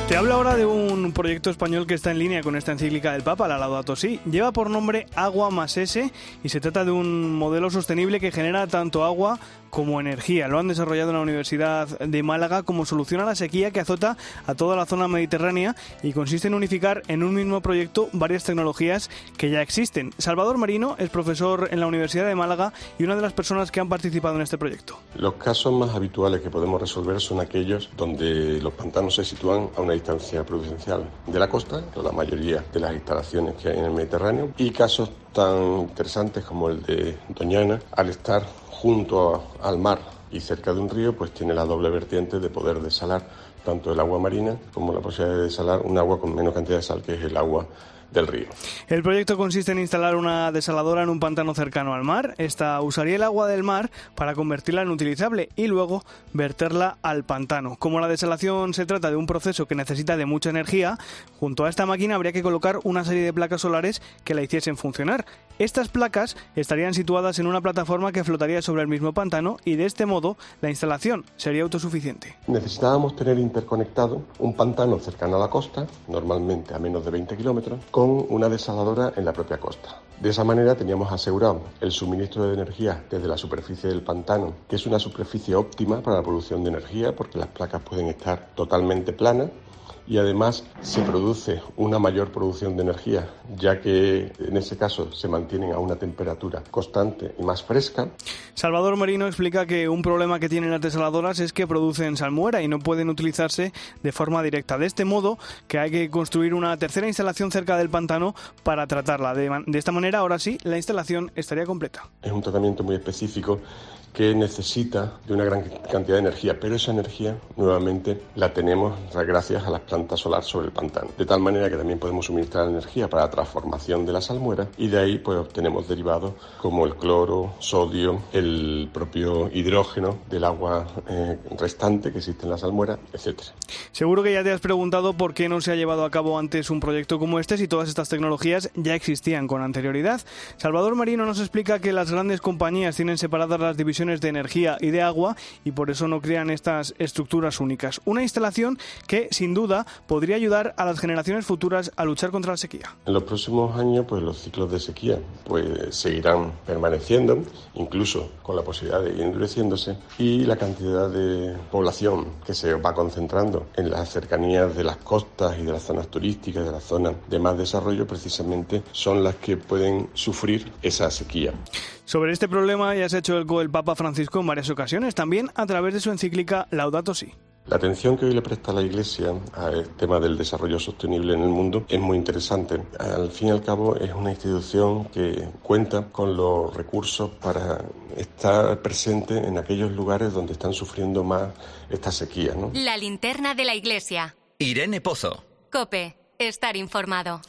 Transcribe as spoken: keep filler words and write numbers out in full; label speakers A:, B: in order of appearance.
A: Te hablo ahora de un proyecto español que está en línea con esta encíclica del Papa, la Laudato Si. Lleva por nombre Agua más S y se trata de un modelo sostenible que genera tanto agua como energía. Lo han desarrollado en la Universidad de Málaga como solución a la sequía que azota a toda la zona mediterránea y consiste en unificar en un mismo proyecto varias tecnologías que ya existen. Salvador Marino es profesor en la Universidad de Málaga y una de las personas que han participado en este proyecto.
B: Los casos más habituales que podemos resolver son aquellos donde los pantanos se sitúan a una distancia prudencial de la costa, la mayoría de las instalaciones que hay en el Mediterráneo, y casos tan interesantes como el de Doñana, al estar junto a, al mar y cerca de un río, pues tiene la doble vertiente de poder desalar tanto el agua marina como la posibilidad de desalar un agua con menos cantidad de sal, que es el agua del río.
A: El proyecto consiste en instalar una desaladora en un pantano cercano al mar. Esta usaría el agua del mar para convertirla en utilizable y luego verterla al pantano. Como la desalación se trata de un proceso que necesita de mucha energía, junto a esta máquina habría que colocar una serie de placas solares que la hiciesen funcionar. Estas placas estarían situadas en una plataforma que flotaría sobre el mismo pantano y de este modo la instalación sería autosuficiente.
B: Necesitábamos tener interconectado un pantano cercano a la costa, normalmente a menos de veinte kilómetros, con una desaladora en la propia costa. De esa manera teníamos asegurado el suministro de energía desde la superficie del pantano, que es una superficie óptima para la producción de energía porque las placas pueden estar totalmente planas, y además se produce una mayor producción de energía, ya que en ese caso se mantienen a una temperatura constante y más fresca.
A: Salvador Marino explica que un problema que tienen las desaladoras es que producen salmuera y no pueden utilizarse de forma directa. De este modo, que hay que construir una tercera instalación cerca del pantano para tratarla. De, man- de esta manera, ahora sí, la instalación estaría completa.
B: Es un tratamiento muy específico que necesita de una gran cantidad de energía, pero esa energía nuevamente la tenemos gracias a las plantas solares sobre el pantano, de tal manera que también podemos suministrar energía para la transformación de la salmuera y de ahí pues obtenemos derivados como el cloro, sodio, el propio hidrógeno del agua eh, restante que existe en la salmuera, etcétera.
A: Seguro que ya te has preguntado por qué no se ha llevado a cabo antes un proyecto como este si todas estas tecnologías ya existían con anterioridad. Salvador Marino nos explica que las grandes compañías tienen separadas las divisiones de energía y de agua y por eso no crean estas estructuras únicas. Una instalación que, sin duda, podría ayudar a las generaciones futuras a luchar contra la sequía.
B: En los próximos años, pues los ciclos de sequía pues seguirán permaneciendo, incluso con la posibilidad de ir endureciéndose, y la cantidad de población que se va concentrando en las cercanías de las costas y de las zonas turísticas, de las zonas de más desarrollo, precisamente son las que pueden sufrir esa sequía.
A: Sobre este problema ya se ha hecho eco el Papa Francisco en varias ocasiones, también a través de su encíclica Laudato Si.
B: La atención que hoy le presta la Iglesia al tema del desarrollo sostenible en el mundo es muy interesante. Al fin y al cabo es una institución que cuenta con los recursos para estar presente en aquellos lugares donde están sufriendo más esta sequía, ¿no?
C: La linterna de la Iglesia.
D: Irene Pozo.
C: COPE. Estar informado.